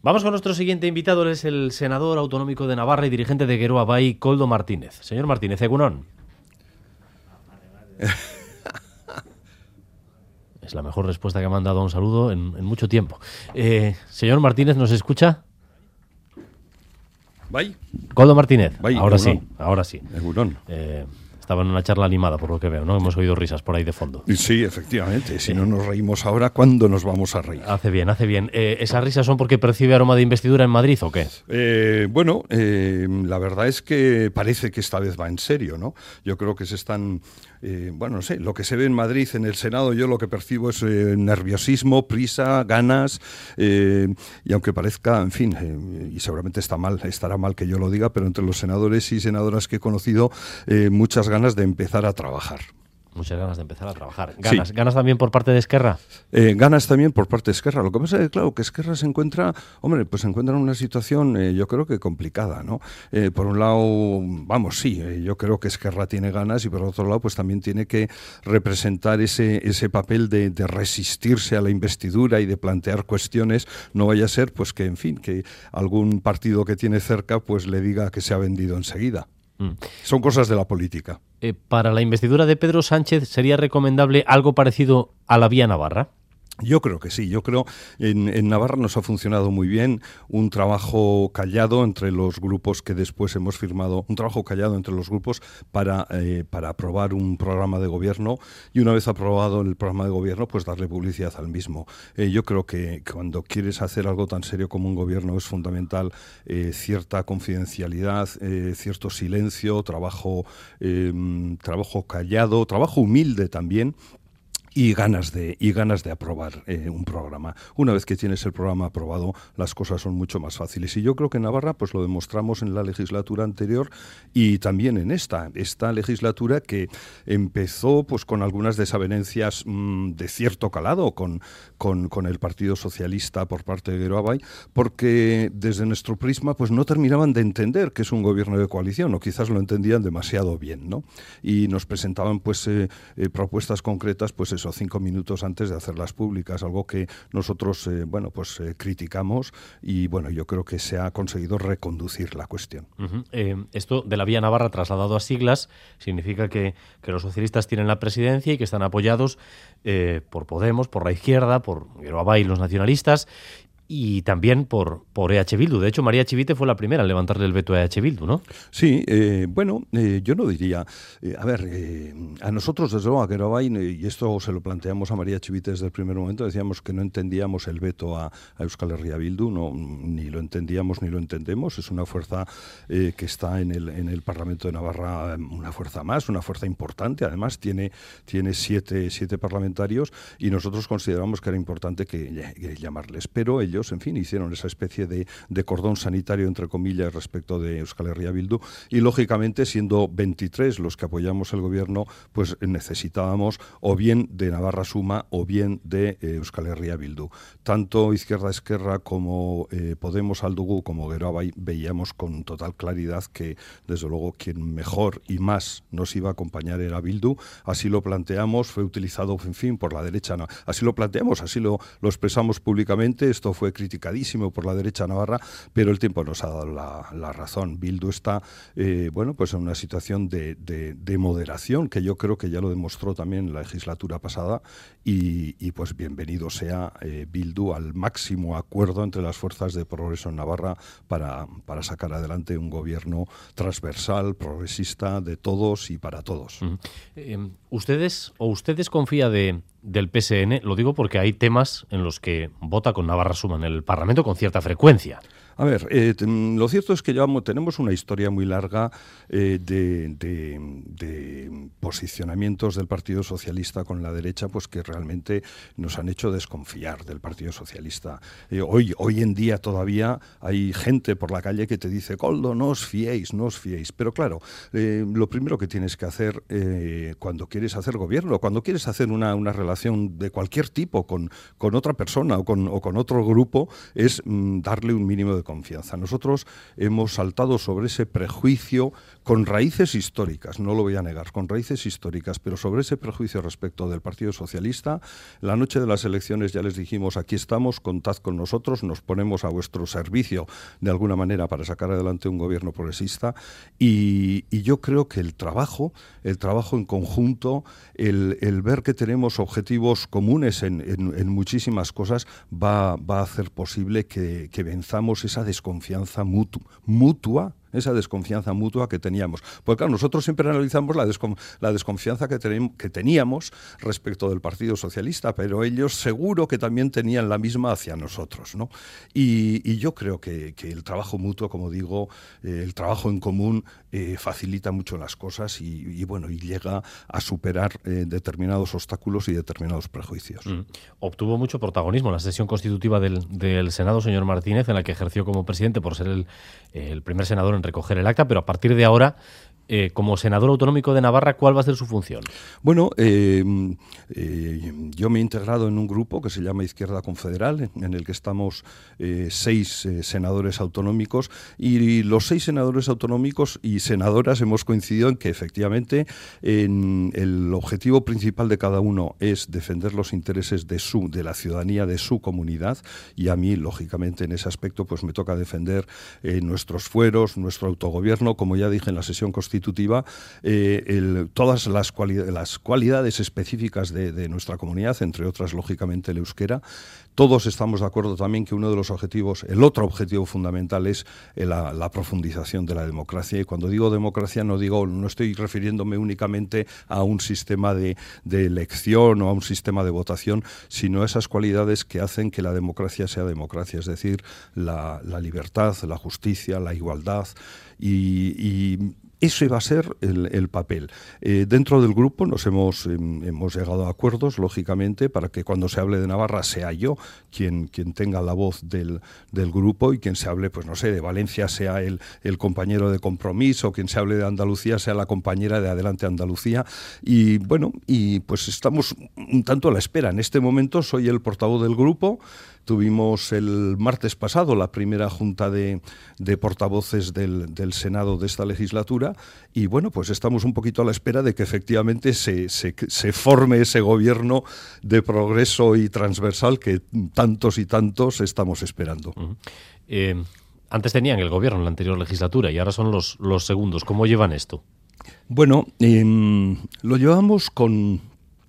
Vamos con nuestro siguiente invitado, él es el senador autonómico de Navarra y dirigente de Geroa Bai, Koldo Martínez. Señor Martínez, egunon. Es la mejor respuesta que me han dado a un saludo en mucho tiempo. Señor Martínez, ¿nos escucha? Bai. Koldo Martínez, Bai, ahora egunon. sí, ahora sí. Egunon. Estaba en una charla animada, por lo que veo, ¿no? Hemos oído risas por ahí de fondo. Sí, efectivamente. Si no nos reímos ahora, ¿cuándo nos vamos a reír? Hace bien, hace bien. ¿Esas risas son porque percibe aroma de investidura en Madrid o qué? La verdad es que parece que esta vez va en serio, ¿no? Yo creo que se están... no sé, lo que se ve en Madrid, en el Senado, yo lo que percibo es nerviosismo, prisa, ganas, y aunque parezca, en fin, y seguramente estará mal que yo lo diga, pero entre los senadores y senadoras que he conocido, muchas ganas de empezar a trabajar. Muchas ganas de empezar a trabajar. Sí. ¿Ganas también por parte de Esquerra? Ganas también por parte de Esquerra. Lo que pasa es que, claro, que Esquerra se encuentra en una situación, yo creo que complicada, ¿no? Por un lado, yo creo que Esquerra tiene ganas y por otro lado, pues también tiene que representar ese papel de resistirse a la investidura y de plantear cuestiones. No vaya a ser, pues que, en fin, que algún partido que tiene cerca, pues le diga que se ha vendido enseguida. Son cosas de la política. ¿Para la investidura de Pedro Sánchez sería recomendable algo parecido a la vía Navarra? Yo creo que sí, yo creo en Navarra nos ha funcionado muy bien un trabajo callado entre los grupos que después hemos firmado, un trabajo callado entre los grupos para aprobar un programa de gobierno y una vez aprobado el programa de gobierno pues darle publicidad al mismo. Yo creo que cuando quieres hacer algo tan serio como un gobierno es fundamental cierta confidencialidad, cierto silencio, trabajo callado, trabajo humilde también. Y ganas de aprobar un programa. Una vez que tienes el programa aprobado, las cosas son mucho más fáciles. Y yo creo que en Navarra pues lo demostramos en la legislatura anterior y también en esta legislatura que empezó pues con algunas desavenencias de cierto calado con el Partido Socialista por parte de Geroa Bai, porque desde nuestro prisma pues no terminaban de entender que es un gobierno de coalición, o quizás lo entendían demasiado bien, ¿no? Y nos presentaban pues propuestas concretas, pues eso, 5 minutos antes de hacerlas públicas, algo que nosotros criticamos y yo creo que se ha conseguido reconducir la cuestión. Esto de la vía Navarra trasladado a siglas significa que los socialistas tienen la presidencia y que están apoyados por Podemos, por la izquierda, por Geroa Bai y los nacionalistas y también por EH Bildu. De hecho, María Chivite fue la primera en levantarle el veto a EH Bildu, ¿no? Sí, yo no diría... a nosotros, desde luego, a Geroa Bai, y esto se lo planteamos a María Chivite desde el primer momento, decíamos que no entendíamos el veto a Euskal Herria Bildu, ni lo entendíamos ni lo entendemos. Es una fuerza que está en el Parlamento de Navarra, una fuerza más, una fuerza importante. Además, tiene 7 parlamentarios y nosotros consideramos que era importante que llamarles. Pero ellos, en fin, hicieron esa especie de cordón sanitario, entre comillas, respecto de Euskal Herria Bildu y, lógicamente, siendo 23 los que apoyamos el gobierno, pues necesitábamos o bien de Navarra Suma o bien de Euskal Herria Bildu. Tanto Izquierda Esquerra como Podemos Aldugu como Geroa Bai veíamos con total claridad que, desde luego, quien mejor y más nos iba a acompañar era Bildu. Así lo planteamos, fue utilizado, en fin, por la derecha. No, así lo planteamos, así lo expresamos públicamente. Esto fue criticadísimo por la derecha navarra, pero el tiempo nos ha dado la razón. Bildu está en una situación de moderación, que yo creo que ya lo demostró también en la legislatura pasada, y pues bienvenido sea Bildu al máximo acuerdo entre las fuerzas de progreso en Navarra para sacar adelante un gobierno transversal, progresista, de todos y para todos. ¿Usted desconfía del PSN? Lo digo porque hay temas en los que vota con Navarra Suma en el Parlamento con cierta frecuencia. A ver, lo cierto es que tenemos una historia muy larga de posicionamientos del Partido Socialista con la derecha, pues que realmente nos han hecho desconfiar del Partido Socialista. Hoy en día todavía hay gente por la calle que te dice: Koldo, no os fiéis. Pero claro, lo primero que tienes que hacer cuando quieres hacer gobierno, cuando quieres hacer una relación de cualquier tipo con otra persona o con otro grupo, es darle un mínimo de confianza. Nosotros hemos saltado sobre ese prejuicio con raíces históricas, no lo voy a negar, con raíces históricas, pero sobre ese prejuicio respecto del Partido Socialista. La noche de las elecciones ya les dijimos: aquí estamos, contad con nosotros, nos ponemos a vuestro servicio de alguna manera para sacar adelante un gobierno progresista. Y yo creo que el trabajo en conjunto, el ver que tenemos objetivos comunes en muchísimas cosas, va a hacer posible que venzamos esa desconfianza mutua, esa desconfianza mutua que teníamos. Porque claro, nosotros siempre analizamos la desconfianza que teníamos respecto del Partido Socialista, pero ellos seguro que también tenían la misma hacia nosotros, ¿no? Y yo creo que el trabajo mutuo, como digo, el trabajo en común facilita mucho las cosas y llega a superar determinados obstáculos y determinados prejuicios. Obtuvo mucho protagonismo en la sesión constitutiva del Senado, señor Martínez, en la que ejerció como presidente por ser el primer senador en recoger el acta, pero a partir de ahora, como senador autonómico de Navarra, ¿cuál va a ser su función? Bueno, yo me he integrado en un grupo que se llama Izquierda Confederal, en el que estamos 6 senadores autonómicos, y los 6 senadores autonómicos y senadoras hemos coincidido en que efectivamente el objetivo principal de cada uno es defender los intereses de la ciudadanía, de su comunidad, y a mí, lógicamente, en ese aspecto pues me toca defender nuestros fueros, nuestro autogobierno, como ya dije en la sesión constitutiva, todas las cualidades específicas de nuestra comunidad, entre otras, lógicamente, el euskera. Todos estamos de acuerdo también que uno de los objetivos, el otro objetivo fundamental, es la profundización de la democracia. Y cuando digo democracia no estoy refiriéndome únicamente a un sistema de elección o a un sistema de votación, sino a esas cualidades que hacen que la democracia sea democracia, es decir, la libertad, la justicia, la igualdad, y ese va a ser el papel. Dentro del grupo hemos llegado a acuerdos, lógicamente, para que cuando se hable de Navarra sea yo quien tenga la voz del grupo, y quien se hable, pues no sé, de Valencia sea el compañero de Compromiso, quien se hable de Andalucía sea la compañera de Adelante Andalucía. Y bueno, pues estamos un tanto a la espera. En este momento soy el portavoz del grupo. Tuvimos el martes pasado la primera junta de portavoces del Senado de esta legislatura, y bueno, pues estamos un poquito a la espera de que efectivamente se forme ese gobierno de progreso y transversal que tantos y tantos estamos esperando. Antes tenían el gobierno en la anterior legislatura y ahora son los segundos. ¿Cómo llevan esto? Bueno, lo llevamos con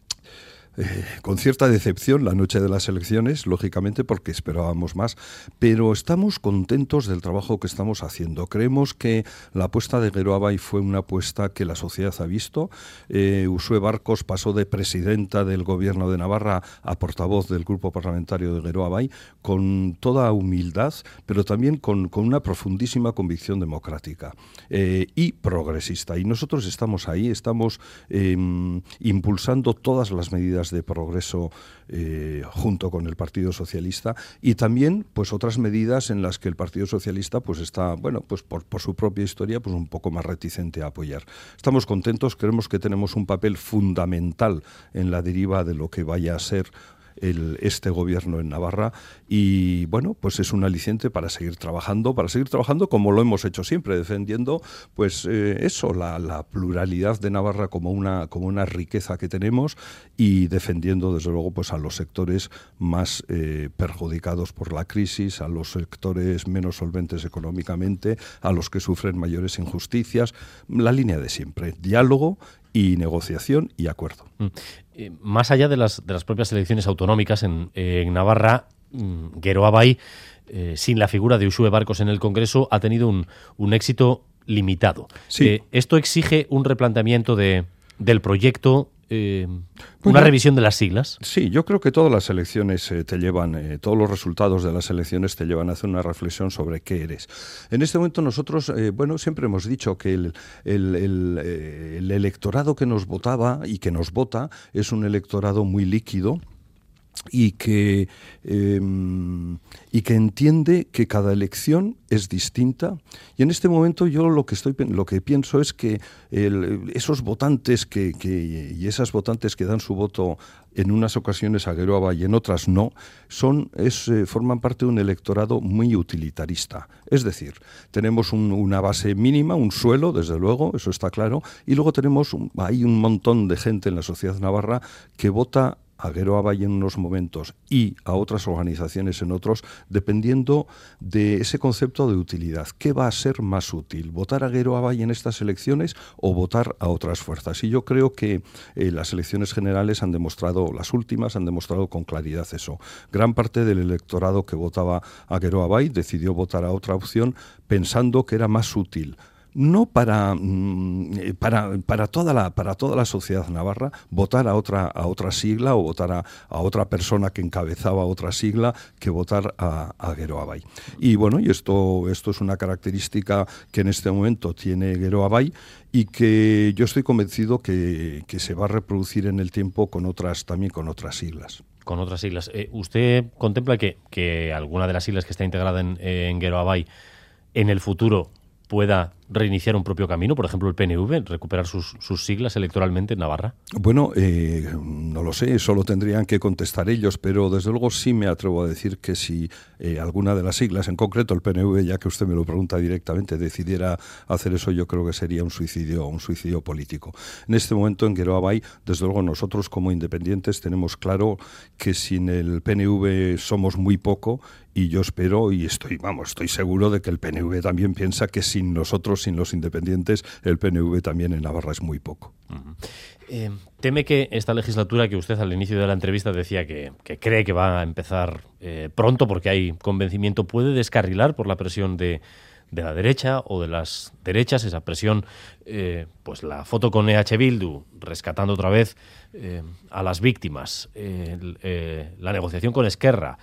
cierta decepción la noche de las elecciones, lógicamente, porque esperábamos más, pero estamos contentos del trabajo que estamos haciendo. Creemos que la apuesta de Geroabay fue una apuesta que la sociedad ha visto. Uxue Barkos pasó de presidenta del Gobierno de Navarra a portavoz del grupo parlamentario de Geroabay con toda humildad, pero también con una profundísima convicción democrática y progresista. Y nosotros estamos ahí, estamos impulsando todas las medidas de progreso junto con el Partido Socialista, y también pues otras medidas en las que el Partido Socialista pues está, bueno, pues por su propia historia, pues un poco más reticente a apoyar. Estamos contentos, creemos que tenemos un papel fundamental en la deriva de lo que vaya a ser este gobierno en Navarra, y bueno, pues es un aliciente para seguir trabajando como lo hemos hecho siempre, defendiendo pues la pluralidad de Navarra como una riqueza que tenemos, y defendiendo desde luego pues a los sectores más perjudicados por la crisis, a los sectores menos solventes económicamente, a los que sufren mayores injusticias. La línea de siempre: diálogo y negociación y acuerdo. Más allá de las propias elecciones autonómicas en Navarra, Geroabay, sin la figura de Uxue Barkos en el Congreso, ha tenido un éxito limitado. Sí. ¿Esto exige un replanteamiento del proyecto? ¿Una revisión de las siglas? Sí, yo creo que todas las elecciones te llevan, todos los resultados de las elecciones te llevan a hacer una reflexión sobre qué eres. En este momento nosotros, siempre hemos dicho que el electorado que nos votaba y que nos vota es un electorado muy líquido, y que entiende que cada elección es distinta. Y en este momento yo lo que pienso es que esos votantes y esas votantes que dan su voto en unas ocasiones a Geroa y en otras no, forman parte de un electorado muy utilitarista. Es decir, tenemos una base mínima, un suelo, desde luego, eso está claro, y luego hay un montón de gente en la sociedad navarra que vota a Geroa Bai en unos momentos y a otras organizaciones en otros, dependiendo de ese concepto de utilidad. ¿Qué va a ser más útil? ¿Votar a Geroa Bai en estas elecciones o votar a otras fuerzas? Y yo creo que las elecciones generales las últimas han demostrado con claridad eso. Gran parte del electorado que votaba a Geroa Bai decidió votar a otra opción pensando que era más útil. No para toda la sociedad navarra votar a otra sigla o votar a otra persona que encabezaba otra sigla que votar a Geroa Bai. Y bueno, y esto es una característica que en este momento tiene Geroa Bai y que yo estoy convencido que se va a reproducir en el tiempo también con otras siglas. Con otras siglas. ¿Usted contempla que alguna de las siglas que está integrada en Geroa Bai en el futuro pueda reiniciar un propio camino, por ejemplo el PNV, recuperar sus siglas electoralmente en Navarra? Bueno, no lo sé, eso lo tendrían que contestar ellos, pero desde luego sí me atrevo a decir que si alguna de las siglas, en concreto el PNV, ya que usted me lo pregunta directamente, decidiera hacer eso, yo creo que sería un suicidio político. En este momento en Geroa Bai, desde luego nosotros como independientes tenemos claro que sin el PNV somos muy poco, y yo espero y estoy seguro de que el PNV también piensa que sin nosotros, sin los independientes, el PNV también en Navarra es muy poco. Uh-huh. ¿Teme que esta legislatura, que usted al inicio de la entrevista decía que cree que va a empezar pronto porque hay convencimiento, puede descarrilar por la presión de la derecha o de las derechas, esa presión, pues la foto con EH Bildu, rescatando otra vez a las víctimas, la negociación con Esquerra,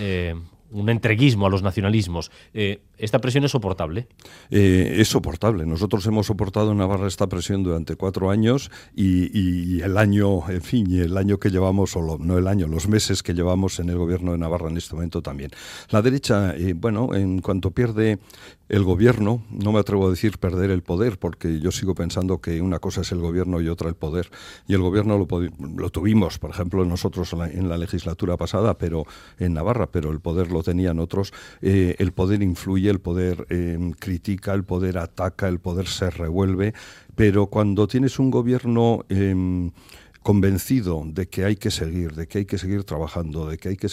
un entreguismo a los nacionalismos? ¿Esta presión es soportable? Es soportable. Nosotros hemos soportado en Navarra esta presión durante 4 años y el año, en fin, y el año que llevamos, los meses que llevamos en el gobierno de Navarra en este momento también. La derecha, en cuanto pierde el gobierno, no me atrevo a decir perder el poder, porque yo sigo pensando que una cosa es el gobierno y otra el poder. Y el gobierno lo tuvimos, por ejemplo, nosotros en la legislatura pasada, pero en Navarra, pero el poder lo tenían otros. El poder influye, el poder critica, el poder ataca, el poder se revuelve, pero cuando tienes un gobierno convencido de que hay que seguir trabajando,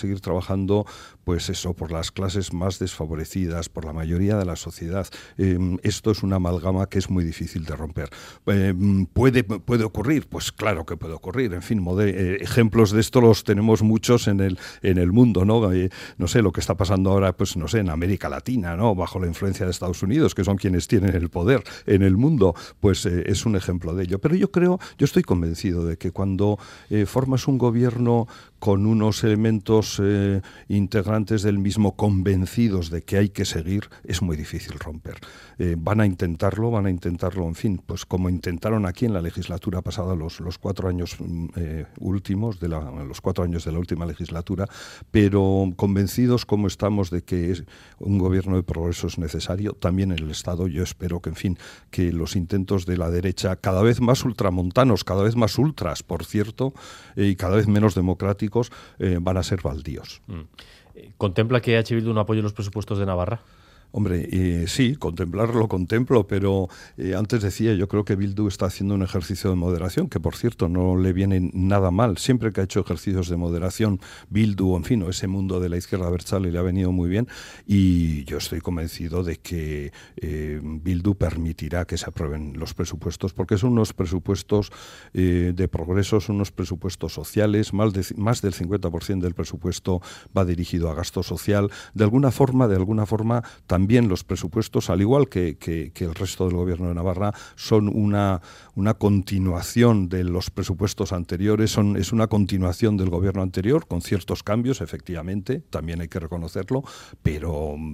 pues eso, por las clases más desfavorecidas, por la mayoría de la sociedad. Esto es una amalgama que es muy difícil de romper. ¿Puede ocurrir? Pues claro que puede ocurrir. En fin, ejemplos de esto los tenemos muchos en el mundo, ¿no? No sé, lo que está pasando ahora, pues no sé, en América Latina, ¿no? Bajo la influencia de Estados Unidos, que son quienes tienen el poder en el mundo, pues es un ejemplo de ello. Pero yo estoy convencido de que cuando formas un gobierno con unos elementos integrantes del mismo convencidos de que hay que seguir, es muy difícil romper. Van a intentarlo, en fin, pues como intentaron aquí en la legislatura pasada los 4 años últimos, los 4 años de la última legislatura, pero convencidos como estamos de que un gobierno de progreso es necesario, también en el Estado. Yo espero que, en fin, que los intentos de la derecha, cada vez más ultramontanos, cada vez más ultras, por cierto, y cada vez menos democráticos, van a ser baldíos. ¿Contempla que EH Bildu no apoye los presupuestos de Navarra? Hombre, sí, contemplarlo contemplo, pero antes decía, yo creo que Bildu está haciendo un ejercicio de moderación, que por cierto no le viene nada mal. Siempre que ha hecho ejercicios de moderación, Bildu, en fin, o ese mundo de la izquierda abertzale le ha venido muy bien, y yo estoy convencido de que Bildu permitirá que se aprueben los presupuestos, porque son unos presupuestos de progreso, son unos presupuestos sociales, más del 50% del presupuesto va dirigido a gasto social. De alguna forma, también los presupuestos, al igual que el resto del gobierno de Navarra, son una continuación de los presupuestos anteriores, es una continuación del gobierno anterior, con ciertos cambios, efectivamente, también hay que reconocerlo, pero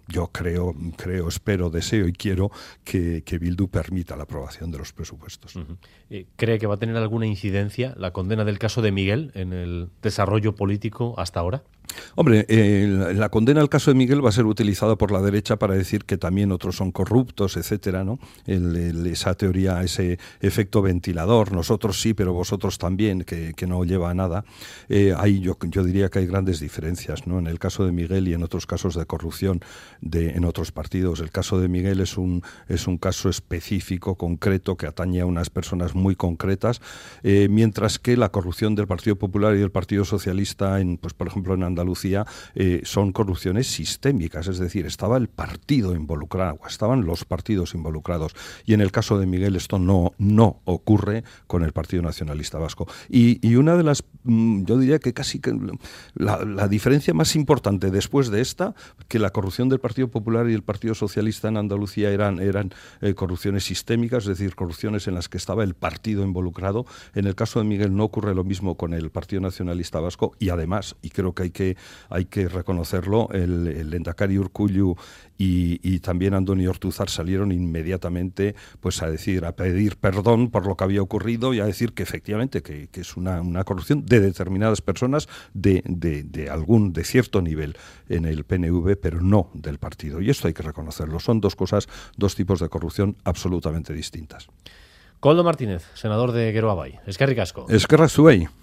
yo creo, espero, deseo y quiero que Bildu permita la aprobación de los presupuestos. ¿Cree que va a tener alguna incidencia la condena del caso de Miguel en el desarrollo político hasta ahora? Hombre, la condena al caso de Miguel va a ser utilizada por la derecha para decir que también otros son corruptos, etcétera, ¿no? Esa teoría, ese efecto ventilador, nosotros sí, pero vosotros también, que no lleva a nada. Ahí yo diría que hay grandes diferencias, ¿no? En el caso de Miguel y en otros casos de corrupción en otros partidos. El caso de Miguel es un caso específico, concreto, que atañe a unas personas muy concretas, mientras que la corrupción del Partido Popular y del Partido Socialista, pues por ejemplo en Andalucía, son corrupciones sistémicas, es decir, estaba el partido involucrado, estaban los partidos involucrados. Y en el caso de Miguel esto no ocurre con el Partido Nacionalista Vasco. Y una de las, yo diría que casi que la diferencia más importante después de esta, que la corrupción del Partido Popular y el Partido Socialista en Andalucía eran corrupciones sistémicas, es decir, corrupciones en las que estaba el partido involucrado. En el caso de Miguel no ocurre lo mismo con el Partido Nacionalista Vasco, y además, y creo que hay que reconocerlo, el Lehendakari Urkullu y también Andoni Ortuzar salieron inmediatamente pues a pedir perdón por lo que había ocurrido y a decir que efectivamente que es una corrupción de determinadas personas de cierto nivel en el PNV, pero no del partido. Y esto hay que reconocerlo. Son dos tipos de corrupción absolutamente distintas. Koldo Martínez, senador de Geroa Bai. Eskerrik asko. Eskerrak zuei.